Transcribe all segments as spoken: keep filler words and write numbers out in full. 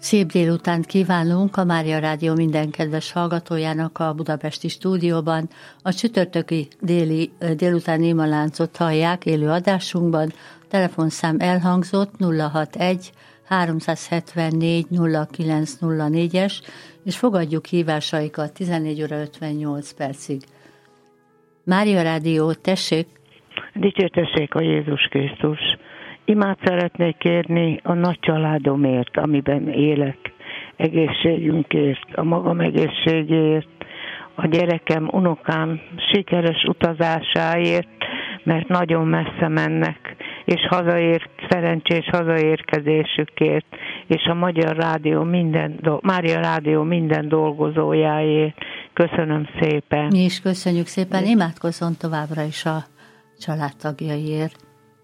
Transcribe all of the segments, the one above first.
Szép délutánt kívánunk a Mária Rádió minden kedves hallgatójának a budapesti stúdióban. A csütörtöki déli, délután imaláncot hallják élő adásunkban. Telefonszám elhangzott nulla hatvanegy háromszázhetvennégy nulla kilenc nulla négyes, és fogadjuk hívásaikat tizennégy óra ötvennyolc percig. Mária Rádió, tessék! Dicsértessék a Jézus Krisztus! Imát szeretnék kérni a nagy családomért, amiben élek, egészségünkért, a magam egészségéért, a gyerekem, unokám sikeres utazásáért, mert nagyon messze mennek, és hazaér, szerencsés hazaérkezésükért, és a Magyar Rádió minden, Mária Rádió minden dolgozójáért. Köszönöm szépen. Mi is köszönjük szépen, imádkozzon továbbra is a családtagjaiért.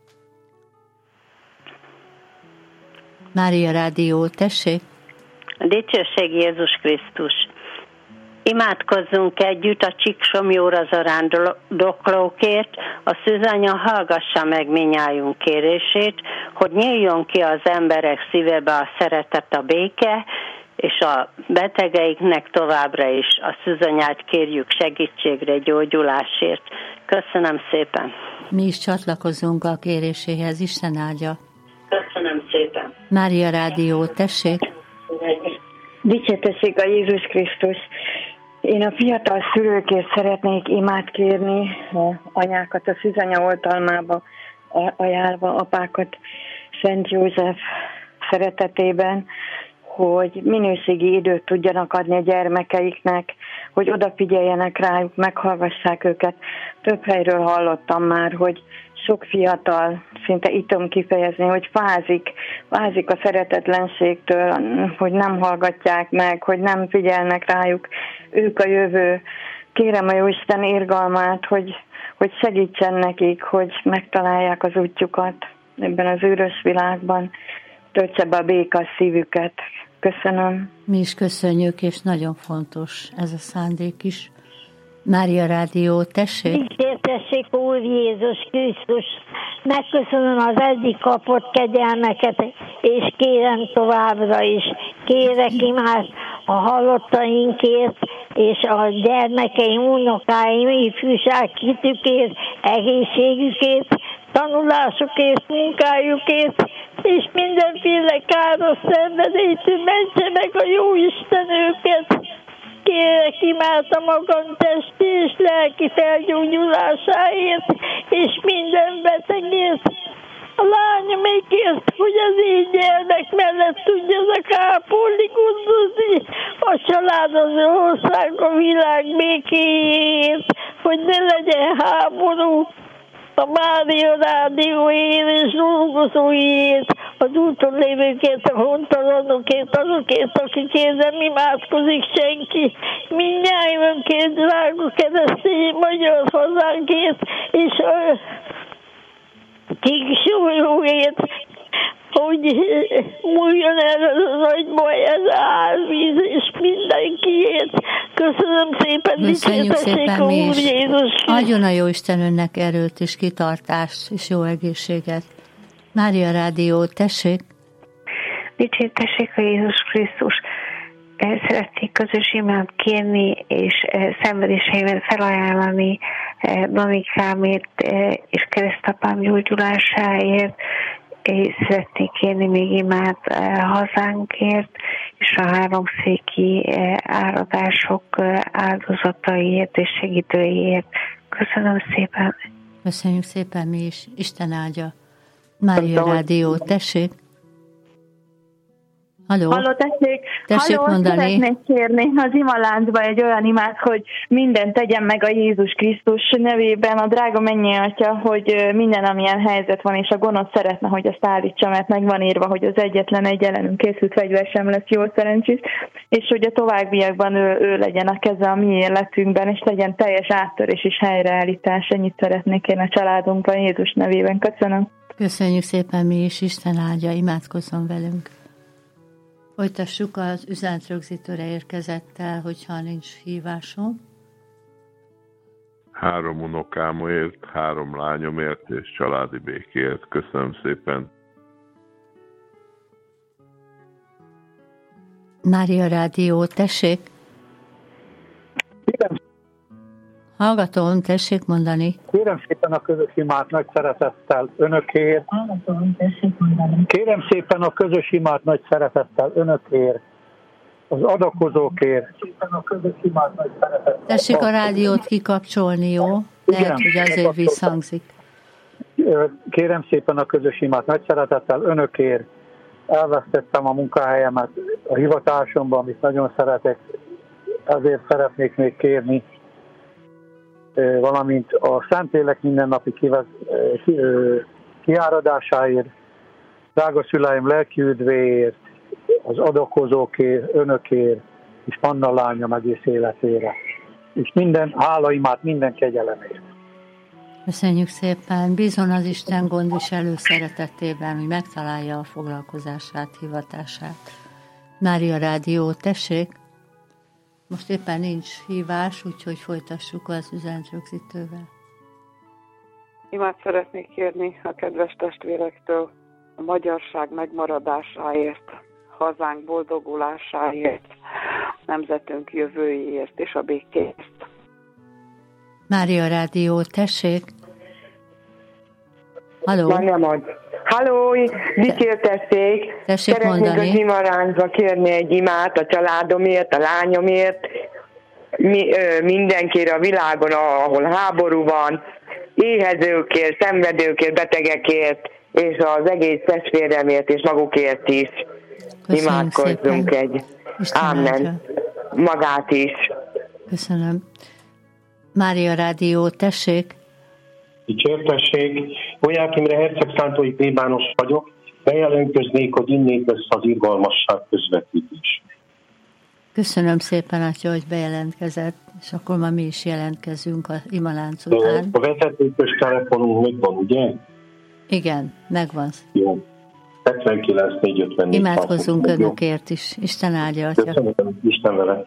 Mária Rádió, tessék! Dicsőség Jézus Krisztus! Imádkozzunk együtt a Csíksomjóra zarándoklókért, a Szűzanya hallgassa meg minnyájunk kérését, hogy nyíljon ki az emberek szívebe a szeretet, a béke, és a betegeiknek továbbra is a Szűzanyát kérjük segítségre, gyógyulásért. Köszönöm szépen! Mi is csatlakozunk a kéréséhez, Isten áldja! Köszönöm szépen! Mária Rádió, tessék! Dicsértessék a Jézus Krisztus! Én a fiatal szülőkért szeretnék imát kérni, a anyákat a Szűzanya oltalmába ajánlva, apákat Szent József szeretetében, hogy minőségi időt tudjanak adni a gyermekeiknek, hogy odafigyeljenek rájuk, meghallgassák őket. Több helyről hallottam már, hogy sok fiatal, szinte itt tudom kifejezni, hogy fázik, fázik a szeretetlenségtől, hogy nem hallgatják meg, hogy nem figyelnek rájuk. Ők a jövő. Kérem a Jóisten irgalmát, hogy, hogy segítsen nekik, hogy megtalálják az útjukat ebben az űrös világban. Töltse be a béka szívüket. Köszönöm. Mi is köszönjük, és nagyon fontos ez a szándék is. Mária Rádió, tessék! Dicsértessék Úr Jézus Krisztus! Megköszönöm az eddig kapott kegyelmeket, és kérem továbbra is. Kérek imát a halottainkért, és a gyermekeim, unokáim, ifjúság hitükért, egészségükért, tanulásukért, munkájukért, és mindenféle káros szenvedélytől mentse meg a jó Isten őket. Kérek imát a magam testi és lelki felgyógyulásáért, és minden betegért. A lányomikért, hogy az én gyermek mellett tudjanak ápolni, gondozni a család, az ország, a világ békéért, hogy ne legyen háború. A Mária Rádióért és dolgozóért, az úton lévőkért, a hontalanokért, azokért, akikért nem imádkozik senki, mindnyájunkért, drága keresztény magyar hazánkért, és a Csíksomjóért, hogy múljon el ez a nagy baj, ez a árvíz, és mindenkiért. Köszönöm szépen, köszönjük szépen mi is. Jézus. Adjon a Jóisten önnek erőt és kitartást és jó egészséget. Mária Rádió, tessék! Dicsértessék a Jézus Krisztus! Szeretnék közös imát kérni, és szenvedéseimet felajánlani Danikámért és keresztapám gyógyulásáért, és szeretnék kérni még imát hazánkért, és a háromszéki áradások áldozataiért és segítőiért. Köszönöm szépen! Köszönjük szépen mi is, Isten áldja! Mária Rádió, tessék! Halló, Halló, tessék, tessék Halló, mondani. Szeretnék kérni az imaláncba egy olyan imát, hogy mindent tegyen meg a Jézus Krisztus nevében, a drága mennyi atya, hogy minden, amilyen helyzet van, és a gonosz szeretne, hogy azt állítsa, mert meg van írva, hogy az egyetlen egy ellenünk készült fegyver sem lesz jól szerencsés, és hogy a továbbiakban ő, ő legyen a keze a mi életünkben, és legyen teljes áttörés és helyreállítás. Ennyit szeretnék én a családunkban Jézus nevében. Köszönöm. Köszönjük szépen mi is, Isten áldja, imádkozzon velünk. Folytassuk az üzenetrögzítőre érkezettel, hogyha nincs hívásom. Három unokámért, három lányomért és családi békért. Köszönöm szépen. Mária Rádió, tessék. Kérem, Hallgatom, tessék mondani. kérem szépen a közös imát nagy szeretettel önökért. Hallgatom, tessék mondani. Kérem szépen a közös imát nagy szeretettel önökért. Az adakozókért. Tessék a rádiót kikapcsolni, jó? Lehet, hogy azért visszhangzik. Kérem szépen a közös imát nagy szeretettel önökért. Elvesztettem a munkahelyemet a hivatásomban, amit nagyon szeretek. Ezért szeretnék még kérni, valamint a Szentlélek mindennapi kivez, ki, kiáradásáért, drága szüleim lelki üdvéért, az adakozókért, önökért, és Anna lányom egész életére. És minden hálaimát, minden kegyelemért. Köszönjük szépen. Bízom az Isten gondviselő szeretetében, hogy megtalálja a foglalkozását, hivatását. Mária Rádió, tessék. Most éppen nincs hívás, úgyhogy folytassuk az üzenetrögzítővel. Imát szeretnék kérni a kedves testvérektől a magyarság megmaradásáért, hazánk boldogulásáért, nemzetünk jövőjéért és a békéért. Mária Rádió, tessék! Halló! Halló, dicsértessék! Tessék Szeretnék mondani. az imaráncba kérni egy imát a családomért, a lányomért, mi, ö, mindenkire a világon, ahol háború van, éhezőkért, szenvedőkért, betegekért, és az egész testvéremért, és magukért is. Köszönjük imádkozzunk szépen. egy. Isten Ámen. áldja. Magát is. Köszönöm. Mária Rádió, tessék! Dicsértessék, Olyák Imre hercegszántói plébános vagyok, bejelentkeznék, hogy innét lesz az irgalmasság közvetítés. Köszönöm szépen, Atya, hogy bejelentkezett, és akkor ma mi is jelentkezünk a imalánc után. A vezetőkös telefonunk megvan, ugye? Igen, megvan. Jó. hetvenkilenc négy ötvennégy. Imádkozzunk önökért is. Isten áldja, Atya. Köszönöm, Isten vele.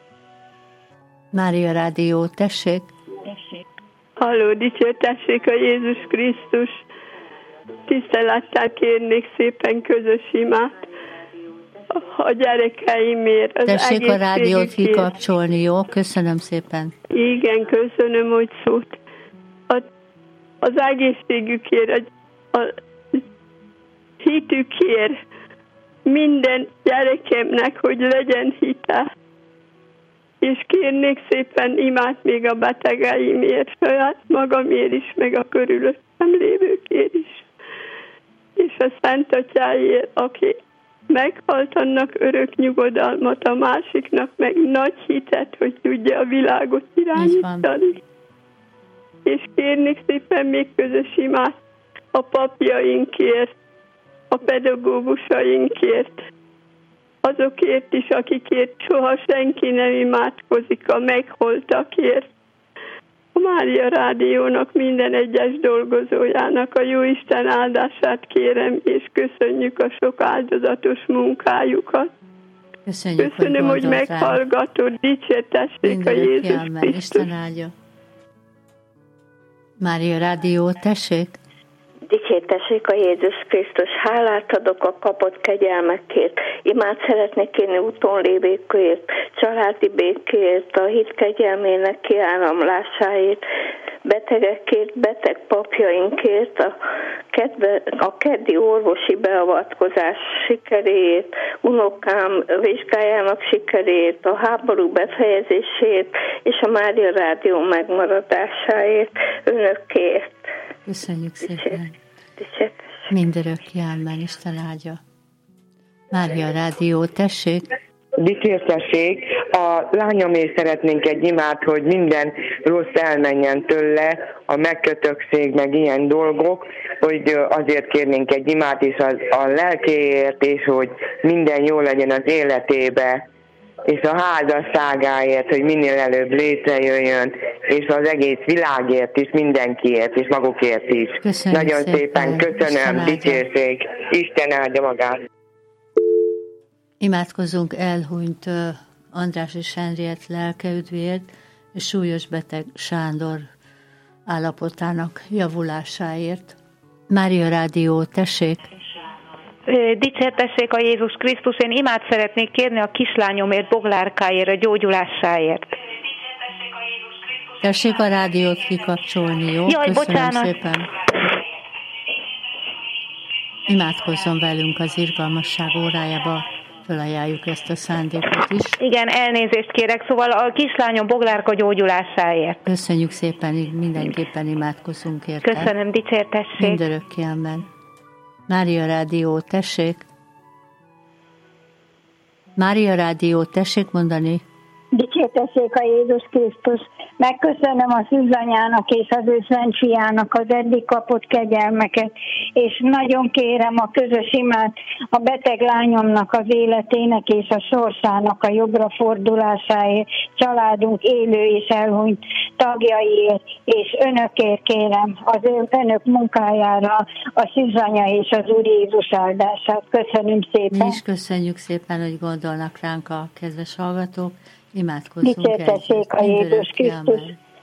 Mária Rádió, tessék! Halló, dicsértessék a Jézus Krisztus! Tisztelettel kérnék szépen közös imát a gyerekeimért, az Tessék a rádiót egészségükért. kikapcsolni, jó? Köszönöm szépen. Igen, köszönöm, hogy szólt. A, az egészségükért, a, a hitükért, minden gyerekemnek, hogy legyen hite. És kérnék szépen imát még a betegeimért, saját magamért is, meg a körülöttem lévőkért is. És a Szent Atyáért, aki meghalt, annak örök nyugodalmat, a másiknak meg nagy hitet, hogy tudja a világot irányítani. És kérnék szépen még közös imát a papjainkért, a pedagógusainkért, azokért is, akikért soha senki nem imádkozik, a megholtakért. A Mária Rádiónak minden egyes dolgozójának a Jóisten áldását kérem, és köszönjük a sok áldozatos munkájukat. Köszönjük, Köszönöm, hogy, hogy meghallgatod, dicsértessék a Jézus Krisztus. Isten áldja. Mária Rádió, tessék! Dicsértessék a Jézus Krisztus, hálát adok a kapott kegyelmekért, imát szeretnék kérni útonlévékért, családi békért, a hit kegyelmének kiáramlásáért, betegekért, beteg papjainkért, a, kedve, a keddi orvosi beavatkozás sikeréért, unokám vizsgájának sikeréért, a háború befejezésért, és a Mária Rádió megmaradásáért, önökért. Köszönjük szépen. Mindörökké ámen, Isten áldja. Mária Rádió, tessék. Dicsértessék, a lányomért szeretnénk egy imát, hogy minden rossz elmenjen tőle, a megkötökség, meg ilyen dolgok, hogy azért kérnénk egy imát is az, a lelkéért, és hogy minden jó legyen az életébe, és a házasságáért, hogy minél előbb létrejöjjön, és az egész világért is, mindenkiért, és magukért is. Köszönjük Nagyon szépen, szépen. köszönöm, dicsérték, Isten áldja magát. Imádkozzunk elhunyt András és Henriett lelkeüdvéért, és súlyos beteg Sándor állapotának javulásáért. Mária Rádió, tessék! Dicsértessék a Jézus Krisztus, én imát szeretnék kérni a kislányomért, Boglárkáért, a gyógyulásáért. Tessék a rádiót kikapcsolni, jó? Jaj, Köszönöm bocsánat. szépen. Imádkozzon velünk az irgalmasság órájába, felajánljuk ezt a szándékot is. Igen, elnézést kérek, szóval a kislányom Boglárka gyógyulásáért. Köszönjük szépen, mindenképpen imádkozunk érte. Köszönöm, dicsértessék. Mindörökké, amen. Mária Rádió, tessék. Mária Rádió, tessék mondani. Dicsértessék a Jézus Krisztus. Megköszönöm a szűzanyának és az ő szent fiának az eddig kapott kegyelmeket, és nagyon kérem a közös imát a beteg lányomnak az életének és a sorsának a jobbra fordulásáért, családunk élő és elhunyt tagjaiért, és önökért kérem az önök munkájára a szűzanya és az Úr Jézus áldását. Köszönöm szépen. Mi is köszönjük szépen, hogy gondolnak ránk a kedves hallgatók. Imádkozzunk Dicsértessék a Jézus Krisztus.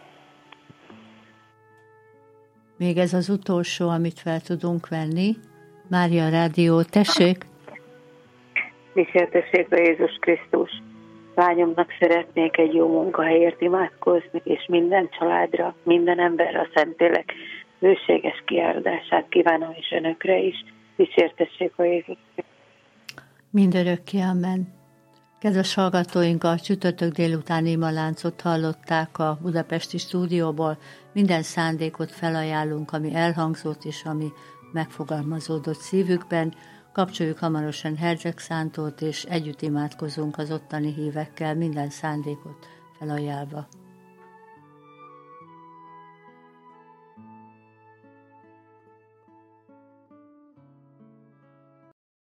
Még ez az utolsó, amit fel tudunk venni. Mária Rádió, tessék! Dicsértessék a Jézus Krisztus. Lányomnak szeretnék egy jó munkahelyért imádkozni, és minden családra, minden emberre a Szentlélek bőséges kiáldását kívánom is önökre is. Dicsértessék a Jézus Krisztus. Mindörökké, amen. Kedves hallgatóink, a csütörtök délután imaláncot hallották a budapesti stúdióból. Minden szándékot felajánlunk, ami elhangzott és ami megfogalmazódott szívükben. Kapcsoljuk hamarosan Herceg Szántót, és együtt imádkozunk az ottani hívekkel, minden szándékot felajánlva.